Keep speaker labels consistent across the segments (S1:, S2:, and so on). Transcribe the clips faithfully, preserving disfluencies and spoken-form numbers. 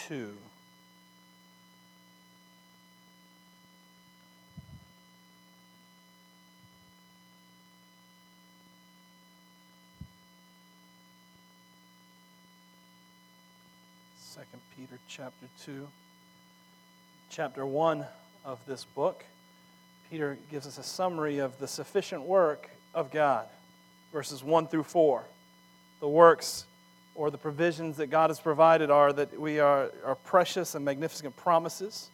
S1: two. Second Peter chapter two. Chapter one of this book, Peter gives us a summary of the sufficient work of God, verses one through four. The works or the provisions that God has provided are that we are, are precious and magnificent promises.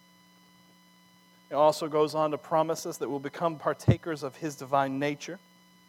S1: It also goes on to promise us that we'll become partakers of His divine nature.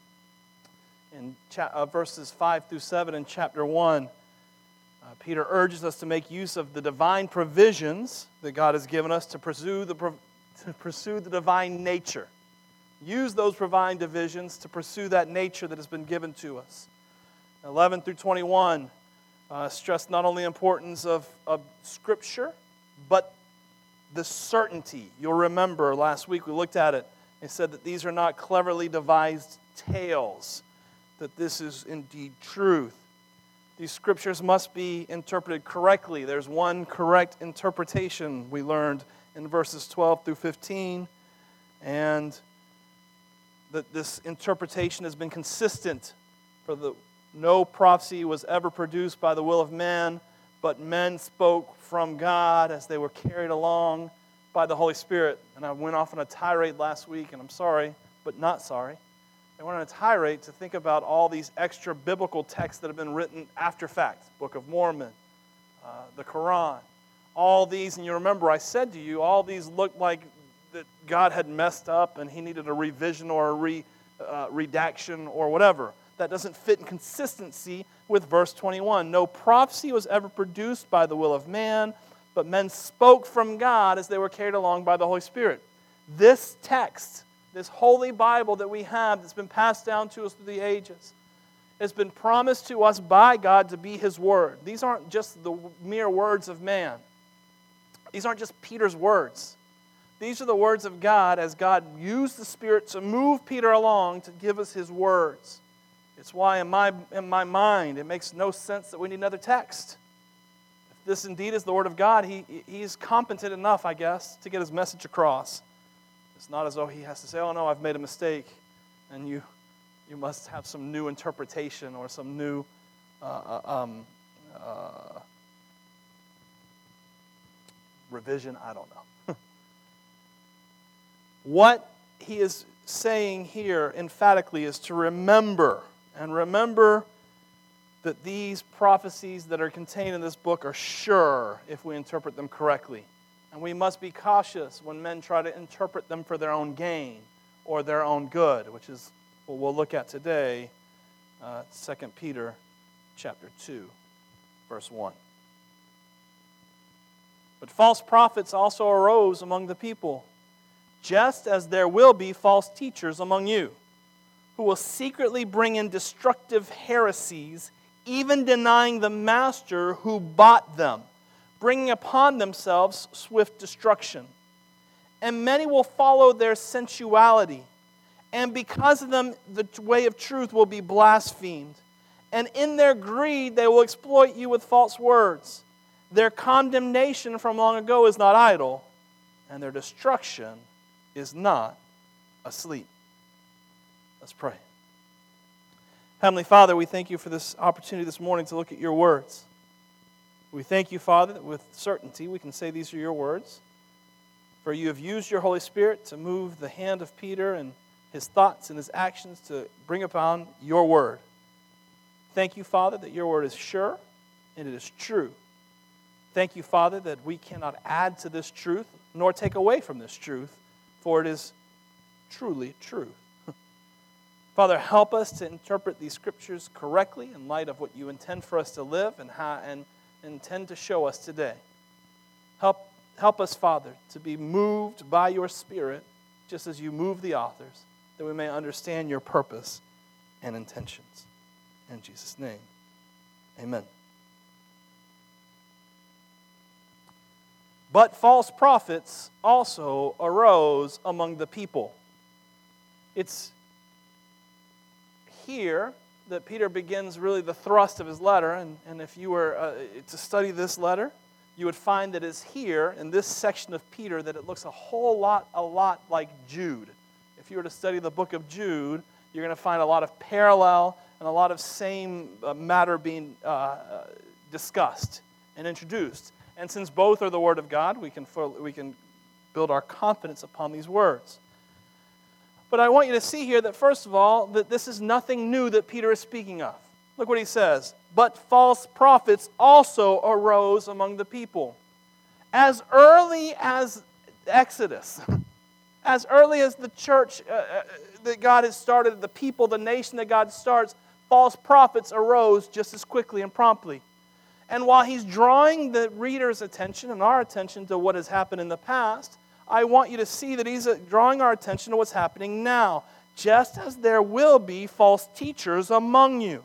S1: In cha- uh, verses five through seven in chapter one, uh, Peter urges us to make use of the divine provisions that God has given us to pursue the, to pursue the divine nature. Use those divine divisions to pursue that nature that has been given to us. eleven through twenty-one uh, stress not only the importance of, of Scripture, but the certainty. You'll remember last week we looked at it. It said that these are not cleverly devised tales, that this is indeed truth. These Scriptures must be interpreted correctly. There's one correct interpretation we learned in verses twelve through fifteen, and that this interpretation has been consistent. For the no prophecy was ever produced by the will of man, but men spoke from God as they were carried along by the Holy Spirit. And I went off on a tirade last week, and I'm sorry, but not sorry. I went on a tirade to think about all these extra biblical texts that have been written after fact. Book of Mormon, uh, the Quran, all these. And you remember I said to you, all these looked like that God had messed up and He needed a revision or a re, uh, redaction or whatever. That doesn't fit in consistency with verse twenty-one. No prophecy was ever produced by the will of man, but men spoke from God as they were carried along by the Holy Spirit. This text, this holy Bible that we have that's been passed down to us through the ages, has been promised to us by God to be His Word. These aren't just the mere words of man. These aren't just Peter's words. These are the words of God as God used the Spirit to move Peter along to give us His words. It's why in my, in my mind it makes no sense that we need another text. If this indeed is the Word of God, he, he is competent enough, I guess, to get His message across. It's not as though He has to say, oh no, I've made a mistake, and you you must have some new interpretation or some new uh, um, uh, revision. I don't know. What he is saying here emphatically is to remember, and remember that these prophecies that are contained in this book are sure if we interpret them correctly. And we must be cautious when men try to interpret them for their own gain or their own good, which is what we'll look at today, uh, Second Peter chapter two, verse one. But false prophets also arose among the people, just as there will be false teachers among you, who will secretly bring in destructive heresies, even denying the master who bought them, bringing upon themselves swift destruction. And many will follow their sensuality, and because of them the way of truth will be blasphemed. And in their greed they will exploit you with false words. Their condemnation from long ago is not idle, and their destruction is not asleep. Let's pray. Heavenly Father, we thank You for this opportunity this morning to look at Your words. We thank You, Father, that with certainty we can say these are Your words. For You have used Your Holy Spirit to move the hand of Peter and his thoughts and his actions to bring upon Your word. Thank You, Father, that Your word is sure and it is true. Thank You, Father, that we cannot add to this truth nor take away from this truth, for it is truly true. Father, help us to interpret these Scriptures correctly in light of what You intend for us to live and, how, and intend to show us today. Help, help us, Father, to be moved by Your Spirit, just as You move the authors, that we may understand Your purpose and intentions. In Jesus' name, amen. But false prophets also arose among the people. It's here that Peter begins really the thrust of his letter. And, and if you were uh, to study this letter, you would find that it's here in this section of Peter that it looks a whole lot, a lot like Jude. If you were to study the book of Jude, you're going to find a lot of parallel and a lot of same uh, matter being uh, uh, discussed and introduced. And since both are the Word of God, we can we can build our confidence upon these words. But I want you to see here that, first of all, that this is nothing new that Peter is speaking of. Look what he says. But false prophets also arose among the people. As early as Exodus, as early as the church uh, that God has started, the people, the nation that God starts, false prophets arose just as quickly and promptly. And while he's drawing the reader's attention and our attention to what has happened in the past, I want you to see that he's drawing our attention to what's happening now, just as there will be false teachers among you.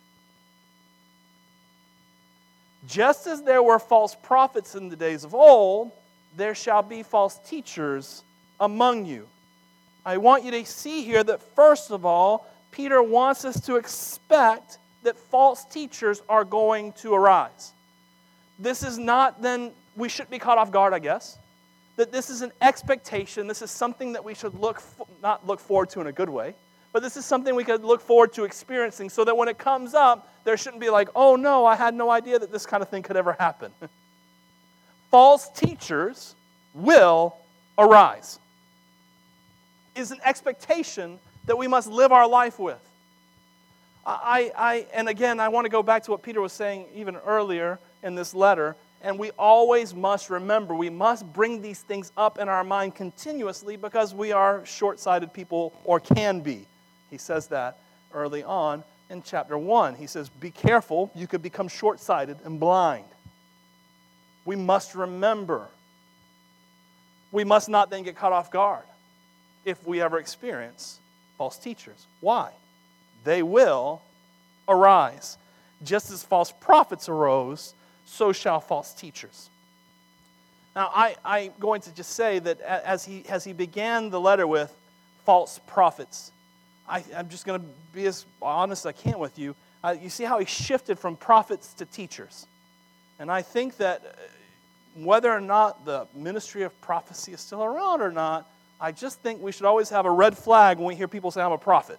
S1: Just as there were false prophets in the days of old, there shall be false teachers among you. I want you to see here that, first of all, Peter wants us to expect that false teachers are going to arise. This is not then, we shouldn't be caught off guard, I guess. That this is an expectation, this is something that we should look, not look forward to in a good way, but this is something we could look forward to experiencing so that when it comes up, there shouldn't be like, oh no, I had no idea that this kind of thing could ever happen. False teachers will arise. Is an expectation that we must live our life with. I, I, and again, I want to go back to what Peter was saying even earlier in this letter, and we always must remember, we must bring these things up in our mind continuously because we are short-sighted people, or can be. He says that early on in chapter one. He says, be careful, you could become short-sighted and blind. We must remember. We must not then get caught off guard if we ever experience false teachers. Why? They will arise. Just as false prophets arose, so shall false teachers. Now, I, I'm going to just say that as he, as he began the letter with false prophets, I, I'm just going to be as honest as I can with you. Uh, you see how he shifted from prophets to teachers. And I think that whether or not the ministry of prophecy is still around or not, I just think we should always have a red flag when we hear people say, I'm a prophet.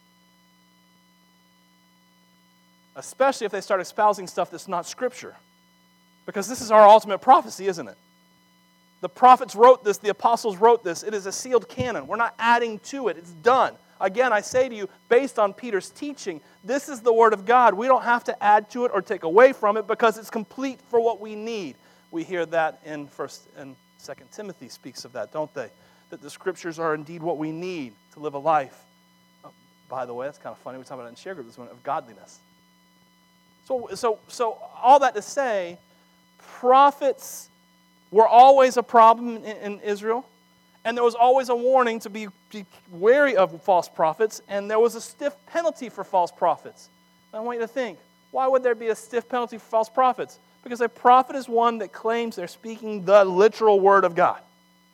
S1: Especially if they start espousing stuff that's not Scripture. Because this is our ultimate prophecy, isn't it? The prophets wrote this, the apostles wrote this. It is a sealed canon. We're not adding to it. It's done. Again, I say to you, based on Peter's teaching, this is the Word of God. We don't have to add to it or take away from it because it's complete for what we need. We hear that in First and Second Timothy speaks of that, don't they? That the Scriptures are indeed what we need to live a life. Oh, by the way, that's kind of funny. We talked about it in share group this morning, of godliness. So, so, so all that to say, prophets were always a problem in, in Israel, and there was always a warning to be, be wary of false prophets, and there was a stiff penalty for false prophets. And I want you to think, why would there be a stiff penalty for false prophets? Because a prophet is one that claims they're speaking the literal word of God.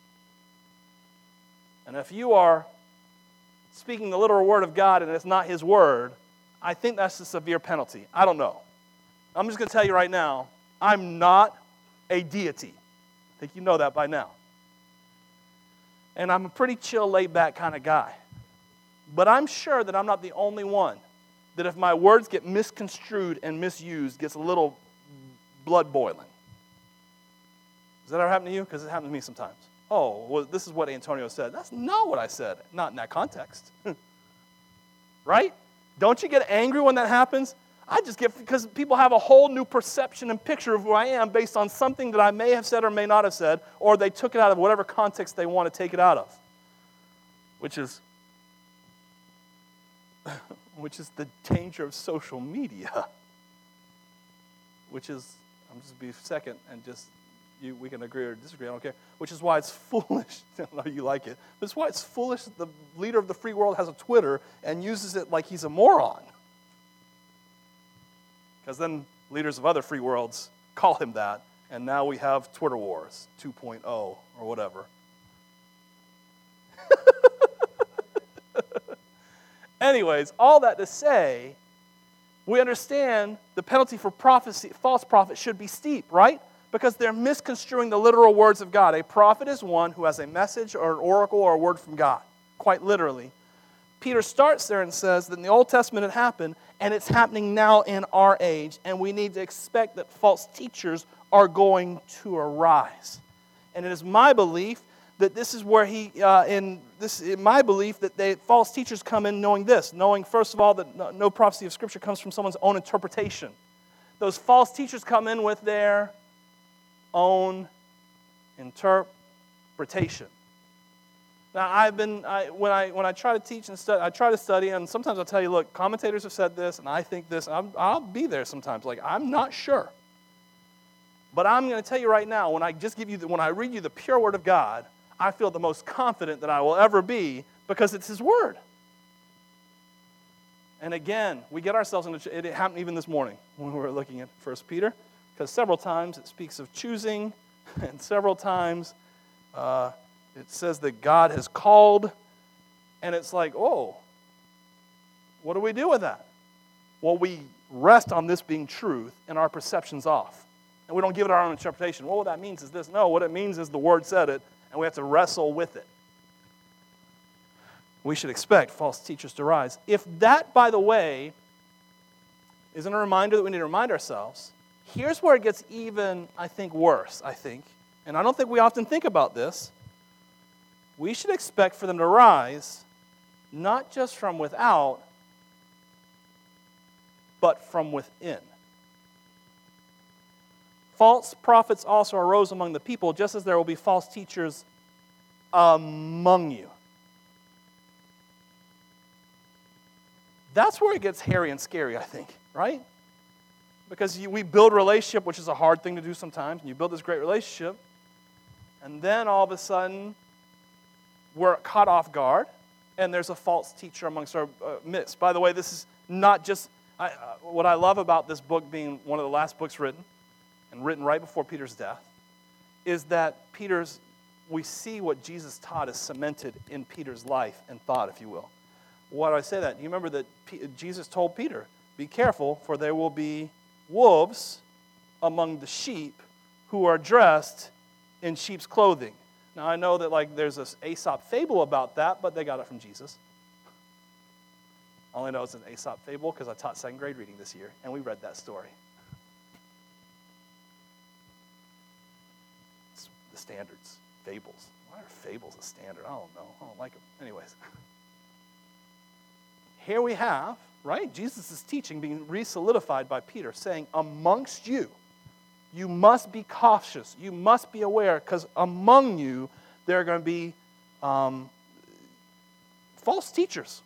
S1: And if you are speaking the literal word of God and it's not His word, I think that's a severe penalty. I don't know. I'm just going to tell you right now, I'm not a deity. I think you know that by now. And I'm a pretty chill, laid-back kind of guy. But I'm sure that I'm not the only one that if my words get misconstrued and misused, gets a little blood boiling. Does that ever happen to you? Because it happens to me sometimes. Oh, well, this is what Antonio said. That's not what I said. Not in that context. Right? Don't you get angry when that happens? I just get, because people have a whole new perception and picture of who I am based on something that I may have said or may not have said, or they took it out of whatever context they want to take it out of. Which is, which is the danger of social media. Which is, I'm just be second and just, you, we can agree or disagree, I don't care. Which is why it's foolish, I don't know if you like it, but it's why it's foolish that the leader of the free world has a Twitter and uses it like he's a moron. Because then leaders of other free worlds call him that, and now we have Twitter Wars two point oh or whatever. Anyways, all that to say, we understand the penalty for prophecy, false prophets should be steep, right? Because they're misconstruing the literal words of God. A prophet is one who has a message or an oracle or a word from God, quite literally. Peter starts there and says that in the Old Testament it happened, and it's happening now in our age, and we need to expect that false teachers are going to arise. And it is my belief that this is where he, uh, in this, in my belief that they, false teachers come in knowing this, knowing first of all that no, no prophecy of Scripture comes from someone's own interpretation. Those false teachers come in with their own interpretation. Now, I've been I, when I when I try to teach and study, I try to study, and sometimes I'll tell you, look, commentators have said this, and I think this. I'm, I'll be there sometimes, like I'm not sure. But I'm going to tell you right now, when I just give you, the, when I read you the pure Word of God, I feel the most confident that I will ever be because it's His Word. And again, we get ourselves into it. It happened even this morning when we were looking at First Peter, because several times it speaks of choosing, and several times uh, it says that God has called, and it's like, oh, what do we do with that? Well, we rest on this being truth, and our perception's off. And we don't give it our own interpretation. Well, what that means is this. No, what it means is the Word said it, and we have to wrestle with it. We should expect false teachers to rise. If that, by the way, isn't a reminder that we need to remind ourselves, here's where it gets even, I think, worse, I think. And I don't think we often think about this. We should expect for them to rise, not just from without, but from within. False prophets also arose among the people, just as there will be false teachers among you. That's where it gets hairy and scary, I think, right? Because you, we build a relationship, which is a hard thing to do sometimes, and you build this great relationship, and then all of a sudden, we're caught off guard, and there's a false teacher amongst our uh, midst. By the way, this is not just, I, uh, what I love about this book being one of the last books written, and written right before Peter's death, is that Peter's, we see what Jesus taught is cemented in Peter's life and thought, if you will. Why do I say that? You remember that P- Jesus told Peter, be careful, for there will be wolves among the sheep who are dressed in sheep's clothing. Now, I know that like there's this Aesop fable about that, but they got it from Jesus. I only know it's an Aesop fable because I taught second grade reading this year, and we read that story. It's the standards, fables. Why are fables a standard? I don't know. I don't like them. Anyways. Here we have, right, Jesus' teaching being re-solidified by Peter, saying, amongst you, you must be cautious. You must be aware, because among you, there are going to be um, false teachers.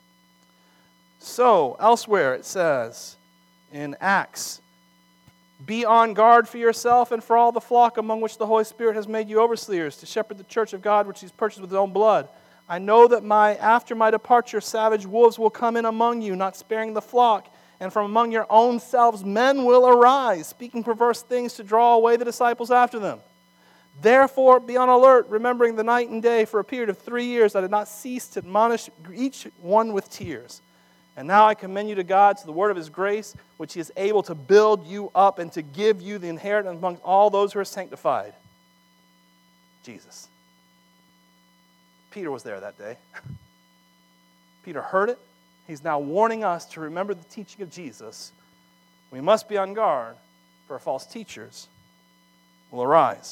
S1: So, elsewhere it says in Acts, be on guard for yourself and for all the flock among which the Holy Spirit has made you overseers, to shepherd the church of God which He's purchased with His own blood. I know that my after my departure, savage wolves will come in among you, not sparing the flock. And from among your own selves men will arise, speaking perverse things to draw away the disciples after them. Therefore, be on alert, remembering the night and day for a period of three years I did not cease to admonish each one with tears. And now I commend you to God, to the word of His grace, which He is able to build you up and to give you the inheritance among all those who are sanctified. Jesus. Peter was there that day. Peter heard it. He's now warning us to remember the teaching of Jesus. We must be on guard, for false teachers will arise.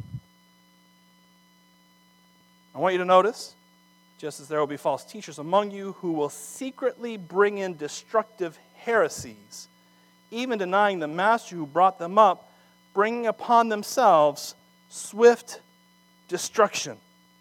S1: I want you to notice, just as there will be false teachers among you who will secretly bring in destructive heresies, even denying the master who brought them up, bringing upon themselves swift destruction.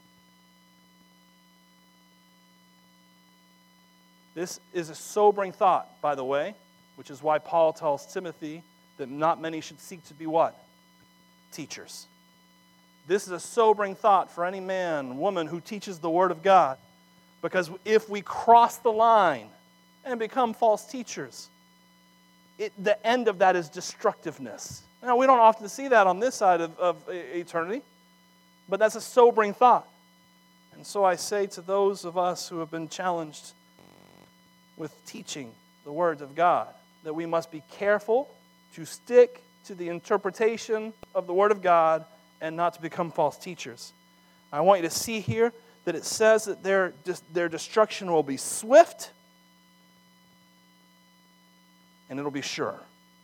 S1: This is a sobering thought, by the way, which is why Paul tells Timothy that not many should seek to be what? Teachers. This is a sobering thought for any man, woman who teaches the Word of God. Because if we cross the line and become false teachers, it, the end of that is destructiveness. Now, we don't often see that on this side of, of eternity, but that's a sobering thought. And so I say to those of us who have been challenged with teaching the words of God, that we must be careful to stick to the interpretation of the Word of God and not to become false teachers. I want you to see here that it says that their, their destruction will be swift and it'll be sure.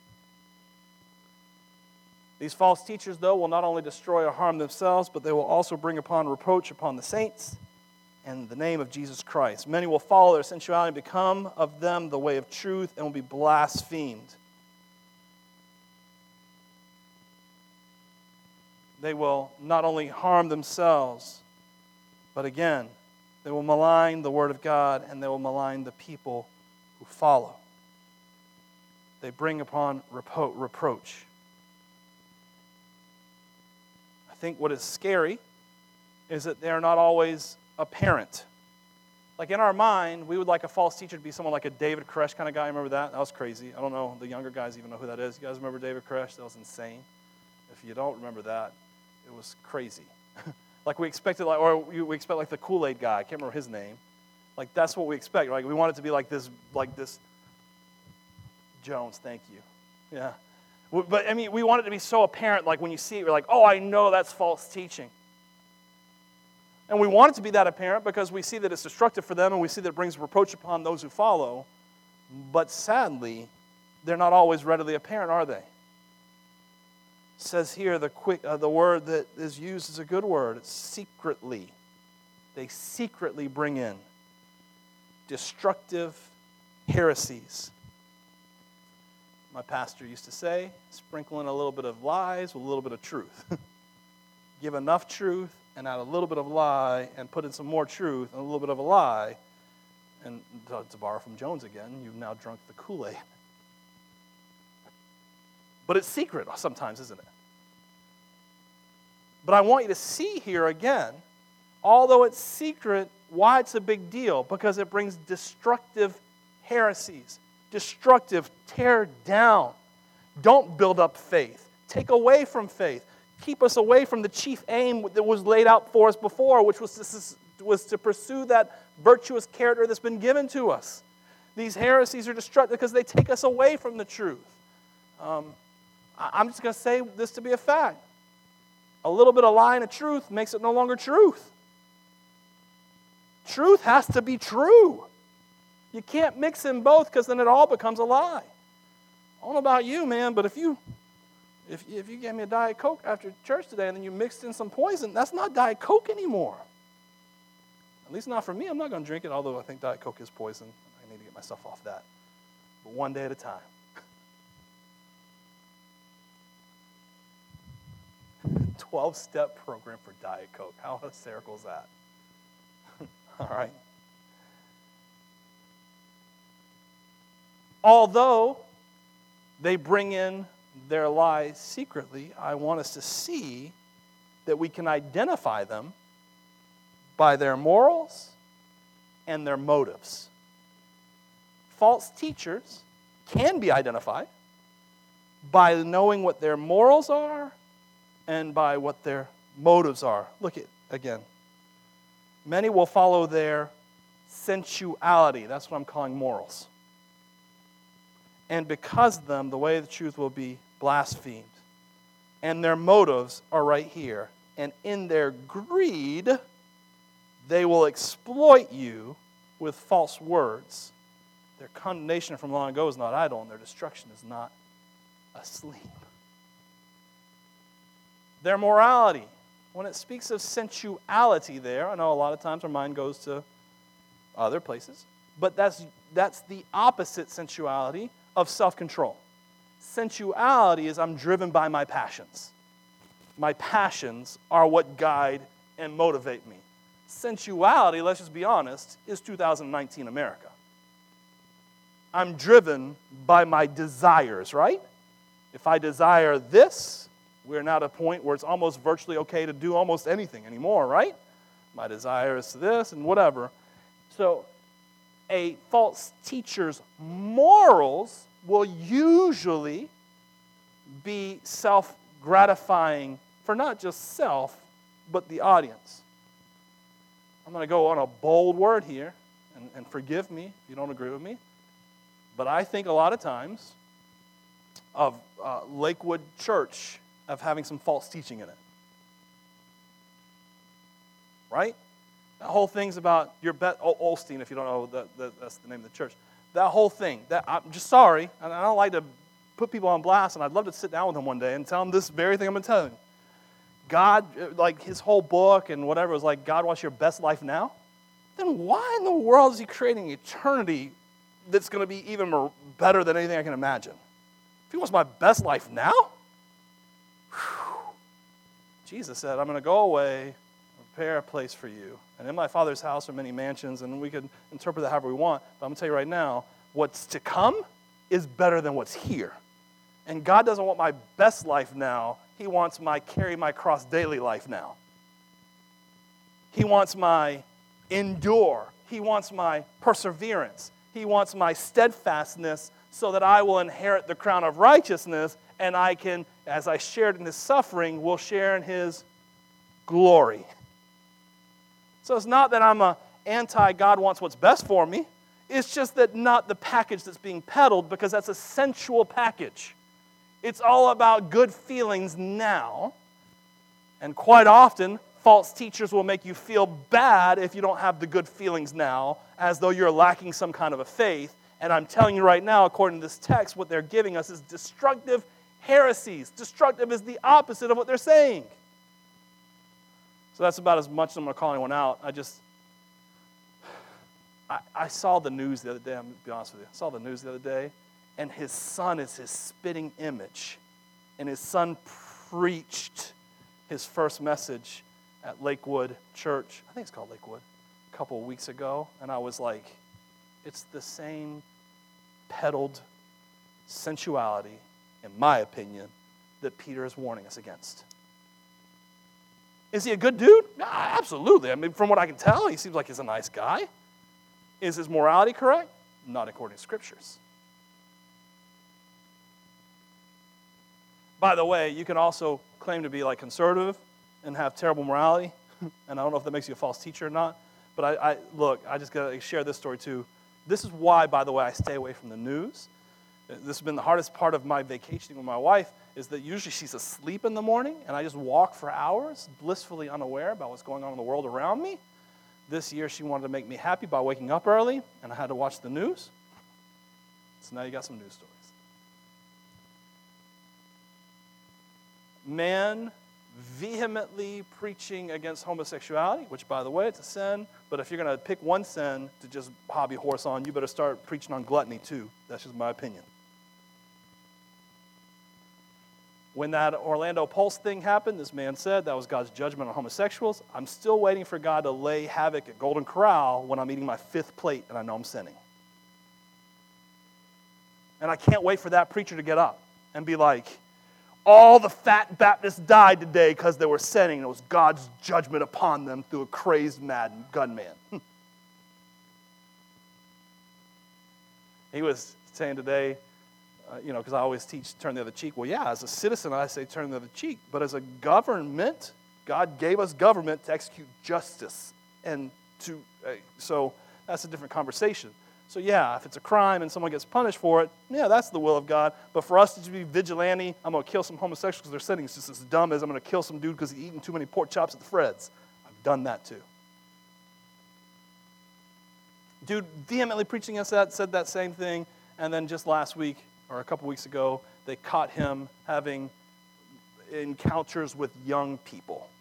S1: These false teachers, though, will not only destroy or harm themselves, but they will also bring upon reproach upon the saints and the name of Jesus Christ. Many will follow their sensuality and become of them the way of truth and will be blasphemed. They will not only harm themselves, but again, they will malign the Word of God and they will malign the people who follow. They bring upon repro- reproach. I think what is scary is that they are not always apparent. Like in our mind, we would like a false teacher to be someone like a David Koresh kind of guy. Remember that? That was crazy. I don't know. The younger guys even know who that is. You guys remember David Koresh? That was insane. If you don't remember that, it was crazy. Like we expected, like, or we expect like the Kool-Aid guy. I can't remember his name. Like that's what we expect. Like we want it to be like this, like this. Jones, thank you. Yeah. But, I mean, we want it to be so apparent, like when you see it, you're like, oh, I know that's false teaching. And we want it to be that apparent because we see that it's destructive for them and we see that it brings reproach upon those who follow. But sadly, they're not always readily apparent, are they? It says here the, quick, uh, the word that is used is a good word. It's secretly. They secretly bring in destructive heresies. My pastor used to say, sprinkle in a little bit of lies with a little bit of truth. Give enough truth and add a little bit of lie and put in some more truth and a little bit of a lie. And to borrow from Jones again, you've now drunk the Kool-Aid. But it's secret sometimes, isn't it? But I want you to see here again, although it's secret, why it's a big deal. Because it brings destructive heresies. Destructive, tear down. Don't build up faith. Take away from faith. Keep us away from the chief aim that was laid out for us before, which was to, was to pursue that virtuous character that's been given to us. These heresies are destructive because they take us away from the truth. Um, I'm just going to say this to be a fact. A little bit of lie and a truth makes it no longer truth. Truth has to be true. You can't mix in both because then it all becomes a lie. I don't know about you, man, but if you if, if you gave me a Diet Coke after church today and then you mixed in some poison, that's not Diet Coke anymore. At least not for me. I'm not going to drink it, although I think Diet Coke is poison. I need to get myself off that. But one day at a time. twelve-step program for Diet Coke. How hysterical is that? All right. Although they bring in their lies secretly, I want us to see that we can identify them by their morals and their motives. False teachers can be identified by knowing what their morals are and by what their motives are. Look at again. Many will follow their sensuality. That's what I'm calling morals. And because of them, the way of the truth will be blasphemed. And their motives are right here. And in their greed, they will exploit you with false words. Their condemnation from long ago is not idle, and their destruction is not asleep. Their morality. When it speaks of sensuality there, I know a lot of times our mind goes to other places, but that's that's the opposite sensuality of self-control. Sensuality is I'm driven by my passions. My passions are what guide and motivate me. Sensuality, let's just be honest, is two thousand nineteen America. I'm driven by my desires, right? If I desire this, we're now at a point where it's almost virtually okay to do almost anything anymore, right? My desire is this and whatever. So a false teacher's morals will usually be self-gratifying for not just self, but the audience. I'm going to go on a bold word here, and, and forgive me if you don't agree with me, but I think a lot of times of uh, Lakewood Church of having some false teaching in it. Right? That whole thing's about your bet. Oh, Olstein, if you don't know, that, that, that's the name of the church. That whole thing. That I'm just sorry, and I don't like to put people on blast, and I'd love to sit down with them one day and tell them this very thing I'm going to tell you. God, like his whole book and whatever, was like, God wants your best life now? Then why in the world is he creating eternity that's going to be even more better than anything I can imagine? If he wants my best life now? Whew. Jesus said, I'm going to go away, prepare a place for you. And in my Father's house are many mansions, and we could interpret that however we want. But I'm going to tell you right now, what's to come is better than what's here. And God doesn't want my best life now. He wants my carry my cross daily life now. He wants my endure. He wants my perseverance. He wants my steadfastness so that I will inherit the crown of righteousness, and I can, as I shared in his suffering, will share in his glory. So it's not that I'm a anti-God wants what's best for me. It's just that not the package that's being peddled, because that's a sensual package. It's all about good feelings now. And quite often, false teachers will make you feel bad if you don't have the good feelings now, as though you're lacking some kind of a faith. And I'm telling you right now, according to this text, what they're giving us is destructive heresies. Destructive is the opposite of what they're saying. So that's about as much as I'm going to call anyone out. I just, I, I saw the news the other day. I'm going to be honest with you. I saw the news the other day, and his son is his spitting image. And his son preached his first message at Lakewood Church. I think it's called Lakewood. A couple of weeks ago. And I was like, it's the same peddled sensuality, in my opinion, that Peter is warning us against. Is he a good dude? Nah, absolutely. I mean, from what I can tell, he seems like he's a nice guy. Is his morality correct? Not according to Scriptures. By the way, you can also claim to be like conservative and have terrible morality. And I don't know if that makes you a false teacher or not. But I, I look, I just got to share this story too. This is why, by the way, I stay away from the news. This has been the hardest part of my vacationing with my wife, is that usually she's asleep in the morning, and I just walk for hours, blissfully unaware about what's going on in the world around me. This year, she wanted to make me happy by waking up early, and I had to watch the news. So now you got some news stories. Man vehemently preaching against homosexuality, which, by the way, it's a sin. But if you're going to pick one sin to just hobby horse on, you better start preaching on gluttony, too. That's just my opinion. When that Orlando Pulse thing happened, this man said that was God's judgment on homosexuals. I'm still waiting for God to lay havoc at Golden Corral when I'm eating my fifth plate and I know I'm sinning. And I can't wait for that preacher to get up and be like, all the fat Baptists died today because they were sinning. It was God's judgment upon them through a crazed, mad gunman. He was saying today, uh, you know, because I always teach turn the other cheek. Well, yeah, as a citizen, I say turn the other cheek. But as a government, God gave us government to execute justice. And to uh, so that's a different conversation. So yeah, if it's a crime and someone gets punished for it, yeah, that's the will of God. But for us to just be vigilante, I'm going to kill some homosexuals because they're sinning. It's just as dumb as I'm going to kill some dude because he's eating too many pork chops at the Fred's. I've done that too. Dude vehemently preaching us that, said that same thing. And then just last week, or a couple weeks ago, they caught him having encounters with young people.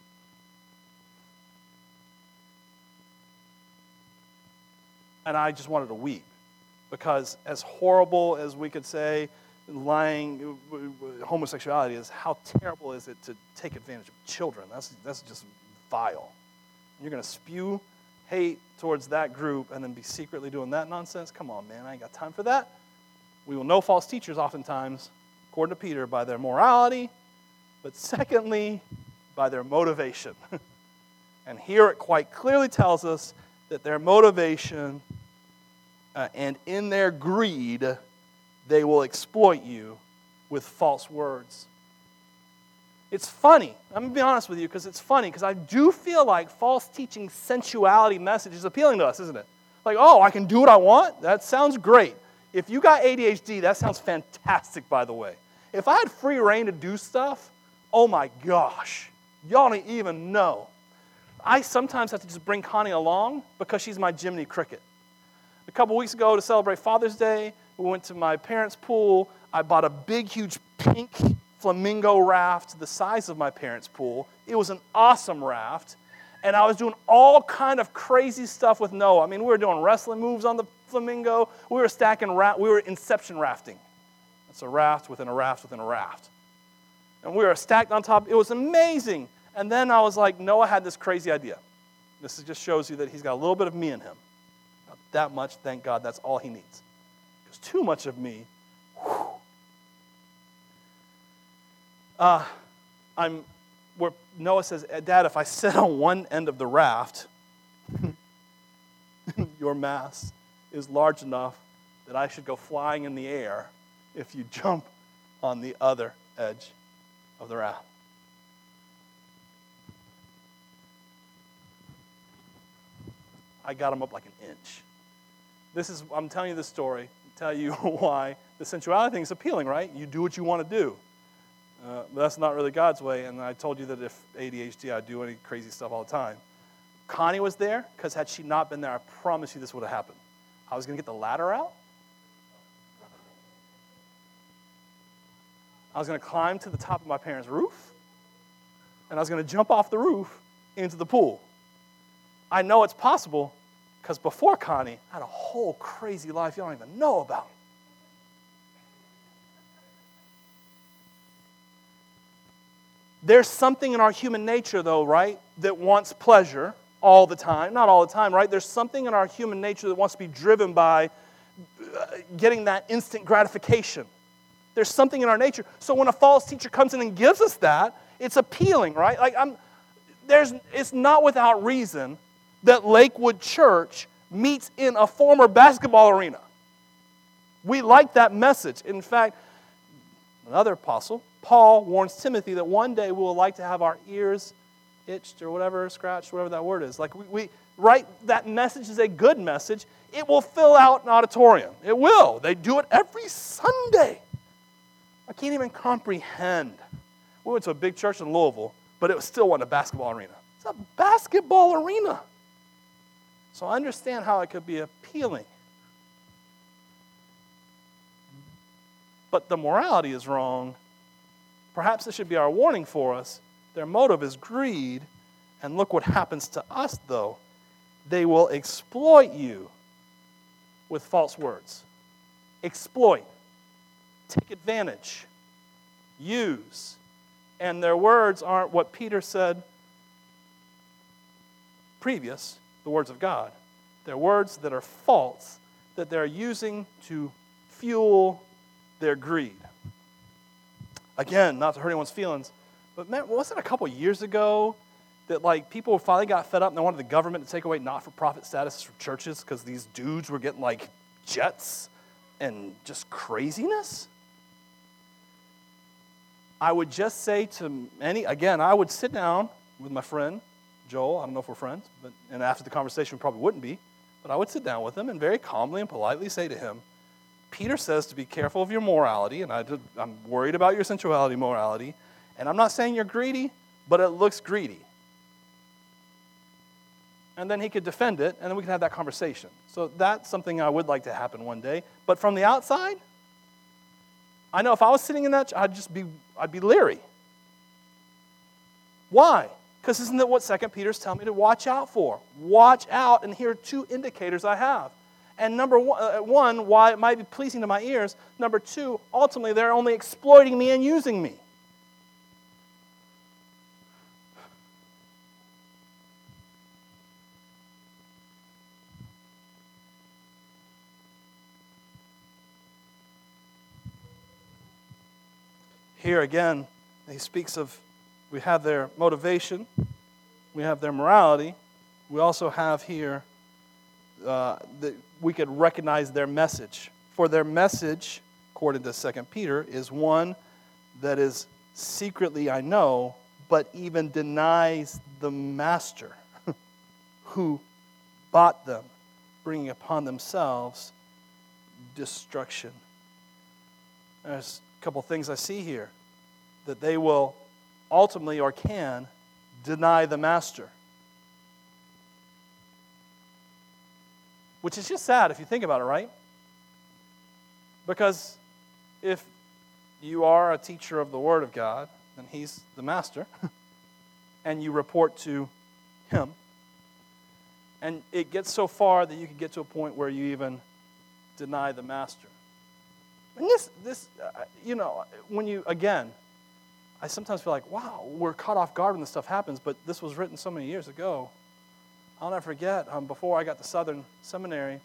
S1: And I just wanted to weep, because as horrible as we could say lying, homosexuality is, how terrible is it to take advantage of children? That's, that's just vile. You're going to spew hate towards that group and then be secretly doing that nonsense? Come on, man, I ain't got time for that. We will know false teachers oftentimes, according to Peter, by their morality, but secondly, by their motivation. And here it quite clearly tells us that their motivation uh, and in their greed, they will exploit you with false words. It's funny. I'm going to be honest with you, because it's funny, because I do feel like false teaching sensuality message is appealing to us, isn't it? Like, oh, I can do what I want? That sounds great. If you got A D H D, that sounds fantastic, by the way. If I had free reign to do stuff, oh my gosh, y'all don't even know. I sometimes have to just bring Connie along because she's my Jiminy Cricket. A couple weeks ago to celebrate Father's Day, we went to my parents' pool. I bought a big, huge pink flamingo raft the size of my parents' pool. It was an awesome raft. And I was doing all kind of crazy stuff with Noah. I mean, we were doing wrestling moves on the flamingo. We were stacking, ra- we were inception rafting. It's a raft within a raft within a raft. And we were stacked on top. It was amazing. And then I was like, Noah had this crazy idea. This just shows you that he's got a little bit of me in him. Not that much, thank God, that's all he needs. Because too much of me, whew. Uh, I'm, where Noah says, Dad, if I sit on one end of the raft, your mass is large enough that I should go flying in the air if you jump on the other edge of the raft. I got him up like an inch. This is, I'm telling you this story to tell you why the sensuality thing is appealing, right? You do what you want to do. Uh, but that's not really God's way, and I told you that if A D H D, I'd do any crazy stuff all the time. Connie was there, because had she not been there, I promise you this would have happened. I was going to get the ladder out. I was going to climb to the top of my parents' roof, and I was going to jump off the roof into the pool. I know it's possible, because before Connie, I had a whole crazy life you don't even know about. There's something in our human nature, though, right, that wants pleasure all the time. Not all the time, right? There's something in our human nature that wants to be driven by getting that instant gratification. There's something in our nature. So when a false teacher comes in and gives us that, it's appealing, right? Like I'm, there's, it's not without reason that Lakewood Church meets in a former basketball arena. We like that message. In fact, another apostle, Paul, warns Timothy that one day we will like to have our ears itched or whatever, scratched, whatever that word is. Like we, we right, that message is a good message. It will fill out an auditorium. It will. They do it every Sunday. I can't even comprehend. We went to a big church in Louisville, but it was still one a basketball arena. It's a basketball arena. So I understand how it could be appealing. But the morality is wrong. Perhaps this should be our warning for us. Their motive is greed, and look what happens to us, though. They will exploit you with false words. Exploit. Take advantage. Use. And their words aren't what Peter said previous, the words of God. They're words that are false, that they're using to fuel their greed. Again, not to hurt anyone's feelings, but man, wasn't it a couple years ago that like people finally got fed up and they wanted the government to take away not-for-profit status from churches because these dudes were getting like jets and just craziness? I would just say to any, again, I would sit down with my friend, Joel, I don't know if we're friends, but and after the conversation we probably wouldn't be, but I would sit down with him and very calmly and politely say to him, Peter says to be careful of your morality, and I did, I'm worried about your sensuality morality, and I'm not saying you're greedy, but it looks greedy. And then he could defend it, and then we could have that conversation. So that's something I would like to happen one day. But from the outside, I know if I was sitting in that, I'd just be, I'd be leery. Why? Because isn't that what Second Peter's telling me to watch out for? Watch out, and here are two indicators I have. And number one, uh, one, why it might be pleasing to my ears. Number two, ultimately, they're only exploiting me and using me. Here again, he speaks of, we have their motivation, we have their morality, we also have here uh, that we could recognize their message. For their message, according to Second Peter, is one that is secretly, I know, but even denies the master who bought them, bringing upon themselves destruction. There's a couple things I see here. That they will ultimately or can deny the master. Which is just sad if you think about it, right? Because if you are a teacher of the Word of God, then he's the master, and you report to him. And it gets so far that you can get to a point where you even deny the master. And this, this, uh, you know, when you, again, I sometimes feel like, wow, we're caught off guard when this stuff happens, but this was written so many years ago. I'll never forget, um, before I got to Southern Seminary,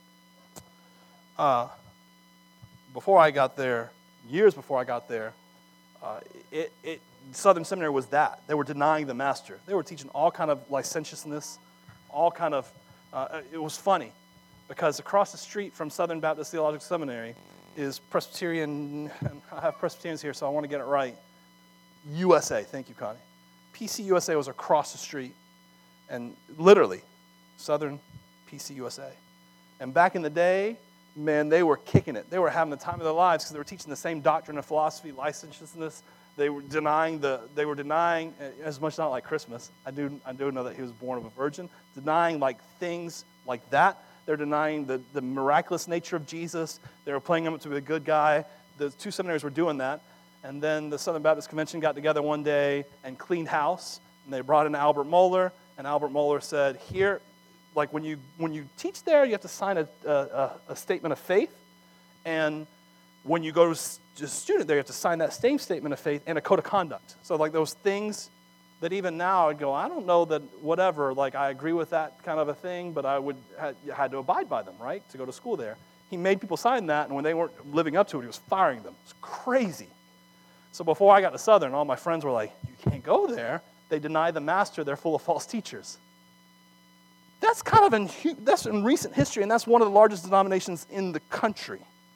S1: uh, before I got there, years before I got there, uh, it, it, Southern Seminary was that. They were denying the master. They were teaching all kind of licentiousness, all kind of, uh, it was funny, because across the street from Southern Baptist Theological Seminary is Presbyterian, and I have Presbyterians here, so I want to get it right, U S A, thank you, Connie. P C U S A was across the street, and literally, Southern P C U S A. And back in the day, man, they were kicking it. They were having the time of their lives because they were teaching the same doctrine of philosophy, licentiousness. They were denying the. They were denying as much not like Christmas. I do. I do know that he was born of a virgin. Denying like things like that. They're denying the the miraculous nature of Jesus. They were playing him up to be a good guy. The two seminaries were doing that. And then the Southern Baptist Convention got together one day and cleaned house. And they brought in Albert Mohler. And Albert Mohler said, here, like when you when you teach there, you have to sign a, a, a statement of faith. And when you go to a student there, you have to sign that same statement of faith and a code of conduct. So like those things that even now I'd go, I don't know that whatever, like I agree with that kind of a thing, but I would had, had to abide by them, right, to go to school there. He made people sign that, and when they weren't living up to it, he was firing them. It was crazy. So before I got to Southern, all my friends were like, you can't go there. They deny the master. They're full of false teachers. That's kind of in, that's in recent history, and that's one of the largest denominations in the country.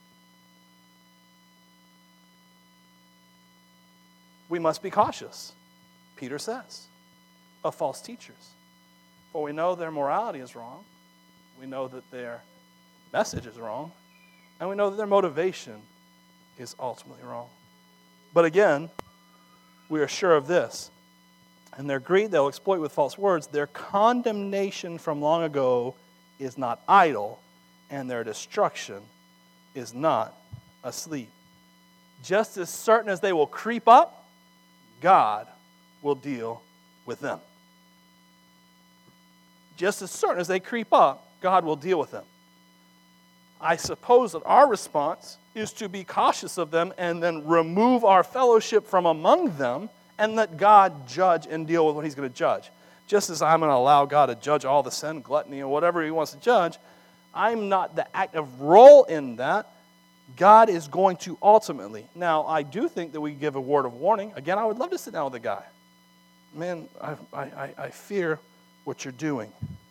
S1: We must be cautious, Peter says, of false teachers. For we know their morality is wrong. We know that their message is wrong. And we know that their motivation is ultimately wrong. But again, we are sure of this. In their greed, they'll exploit with false words. Their condemnation from long ago is not idle, and their destruction is not asleep. Just as certain as they will creep up, God will deal with them. Just as certain as they creep up, God will deal with them. I suppose that our response is to be cautious of them and then remove our fellowship from among them and let God judge and deal with what he's going to judge. Just as I'm going to allow God to judge all the sin, gluttony, or whatever he wants to judge, I'm not the active role in that. God is going to ultimately. Now, I do think that we give a word of warning. Again, I would love to sit down with a guy. Man, I, I, I fear what you're doing.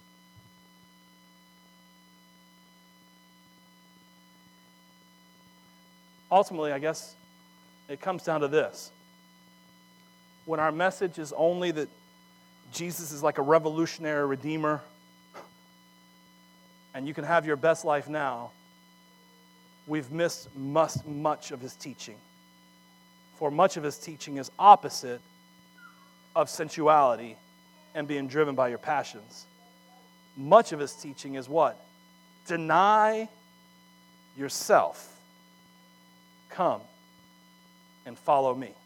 S1: Ultimately, I guess it comes down to this. When our message is only that Jesus is like a revolutionary redeemer and you can have your best life now, we've missed much, much of his teaching. For much of his teaching is opposite of sensuality and being driven by your passions. Much of his teaching is what? Deny yourself. Come and follow me.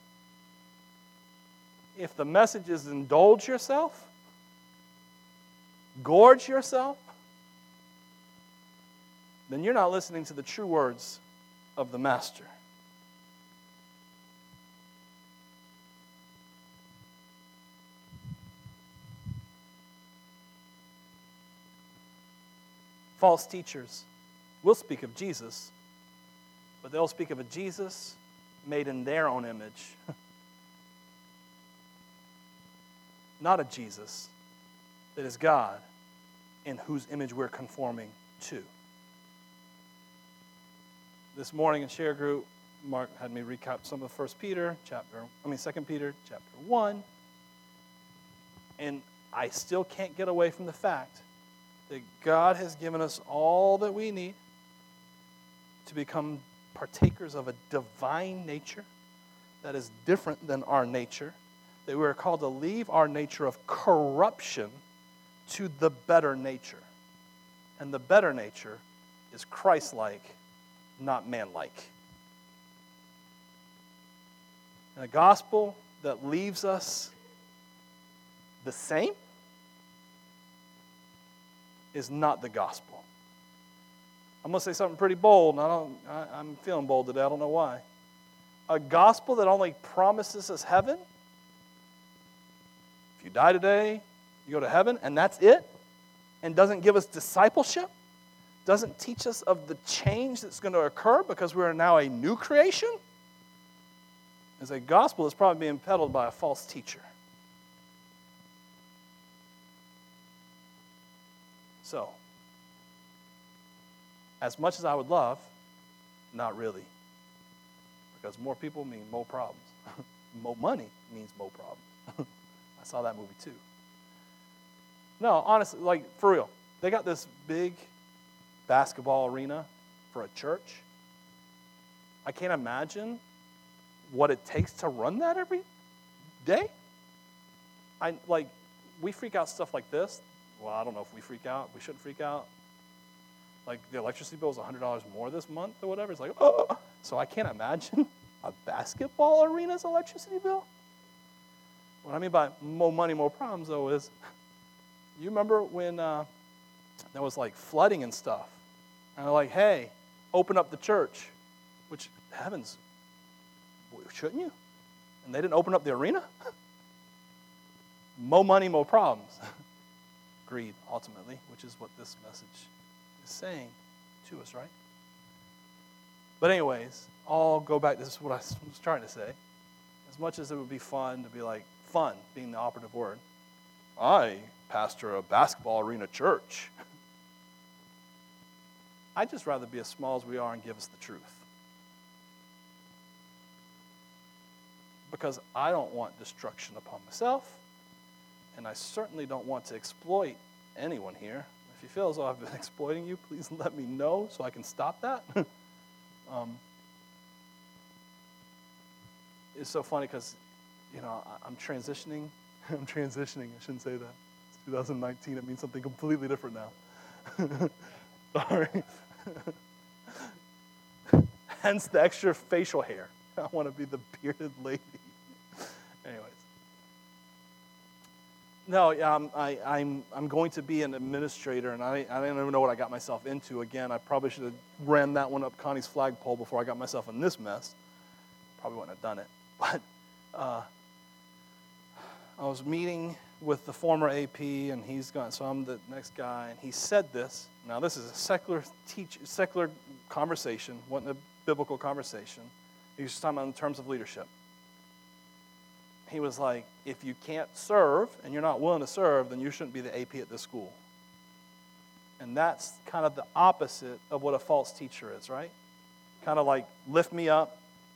S1: If the message is indulge yourself, gorge yourself, then you're not listening to the true words of the Master. False teachers will speak of Jesus, but they'll speak of a Jesus made in their own image. Not a Jesus that is God in whose image we're conforming to. This morning in share group, Mark had me recap some of First Peter chapter, I mean Second Peter chapter one. And I still can't get away from the fact that God has given us all that we need to become partakers of a divine nature that is different than our nature, that we are called to leave our nature of corruption to the better nature. And the better nature is Christ-like, not man-like. And a gospel that leaves us the same is not the gospel. I'm going to say something pretty bold, and I don't, I, I'm feeling bold today. I don't know why. A gospel that only promises us heaven. If you die today, you go to heaven, and that's it, and doesn't give us discipleship, doesn't teach us of the change that's going to occur because we are now a new creation, is a gospel that's probably being peddled by a false teacher. So, as much as I would love, not really. Because more people mean more problems. More money means more problems. I saw that movie too. No, honestly, like for real. They got this big basketball arena for a church. I can't imagine what it takes to run that every day. I like we freak out stuff like this. Well, I don't know if we freak out. We shouldn't freak out. Like the electricity bill is one hundred dollars more this month or whatever. It's like, oh. So I can't imagine a basketball arena's electricity bill. What I mean by more money, more problems, though, is you remember when uh, there was like flooding and stuff. And they're like, hey, open up the church. Which, heavens, shouldn't you? And they didn't open up the arena? More money, more problems. Greed, ultimately, which is what this message is saying to us, right? But anyways, I'll go back to this is what I was trying to say. As much as it would be fun to be like, fun being the operative word, I pastor a basketball arena church. I'd just rather be as small as we are and give us the truth. Because I don't want destruction upon myself, and I certainly don't want to exploit anyone here. If you feel as though I've been exploiting you, please let me know so I can stop that. um, it's so funny because, you know, I'm transitioning. I'm transitioning. I shouldn't say that. It's two thousand nineteen. It means something completely different now. Sorry. Hence the extra facial hair. I want to be the bearded lady. Anyways. No, um, I, I'm I'm going to be an administrator, and I, I don't even know what I got myself into. Again, I probably should have ran that one up Connie's flagpole before I got myself in this mess. Probably wouldn't have done it. But uh, I was meeting with the former A P, and he's gone, so I'm the next guy, and he said this. Now, this is a secular teach, secular conversation, wasn't a biblical conversation. He was just talking about in terms of leadership. He was like, if you can't serve and you're not willing to serve, then you shouldn't be the A P at this school. And that's kind of the opposite of what a false teacher is, right? Kind of like, lift me up,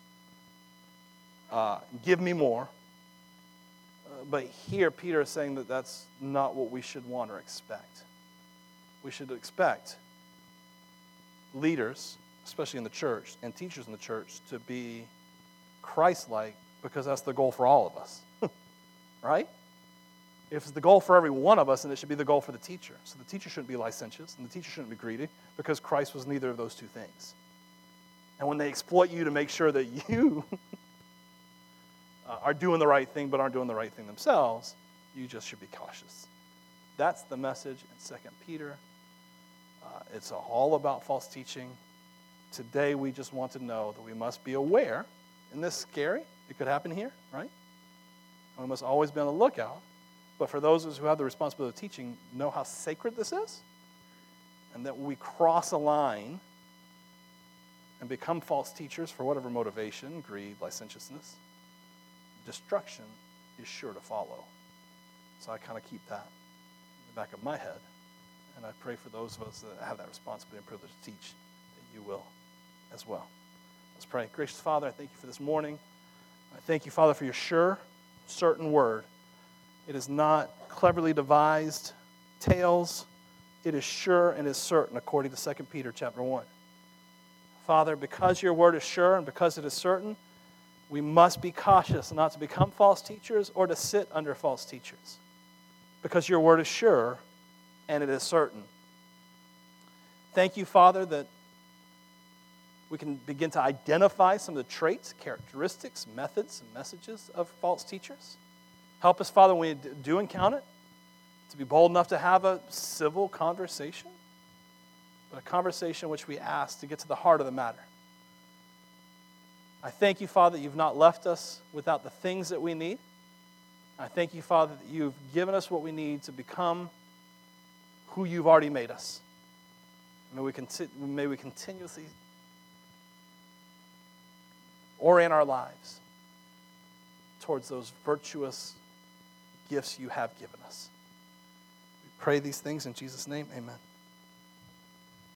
S1: uh, give me more. Uh, but here, Peter is saying that that's not what we should want or expect. We should expect leaders, especially in the church, and teachers in the church, to be Christ-like, because that's the goal for all of us, right? If it's the goal for every one of us, then it should be the goal for the teacher. So the teacher shouldn't be licentious, and the teacher shouldn't be greedy, because Christ was neither of those two things. And when they exploit you to make sure that you uh, are doing the right thing but aren't doing the right thing themselves, you just should be cautious. That's the message in Second Peter. Uh, it's all about false teaching. Today we just want to know that we must be aware. Isn't this scary? It could happen here, right? And we must always be on the lookout. But for those of us who have the responsibility of teaching, know how sacred this is. And that when we cross a line and become false teachers for whatever motivation, greed, licentiousness, destruction is sure to follow. So I kind of keep that in the back of my head. And I pray for those of us that have that responsibility and privilege to teach, that you will as well. Let's pray. Gracious Father, I thank you for this morning. I thank you, Father, for your sure, certain word. It is not cleverly devised tales. It is sure and is certain, according to Second Peter chapter one. Father, because your word is sure and because it is certain, we must be cautious not to become false teachers or to sit under false teachers. Because your word is sure and it is certain. Thank you, Father, that we can begin to identify some of the traits, characteristics, methods, and messages of false teachers. Help us, Father, when we do encounter it, to be bold enough to have a civil conversation, but a conversation in which we ask to get to the heart of the matter. I thank you, Father, that you've not left us without the things that we need. I thank you, Father, that you've given us what we need to become who you've already made us. May we, conti- may we continuously orient our lives towards those virtuous gifts you have given us. We pray these things in Jesus' name. Amen.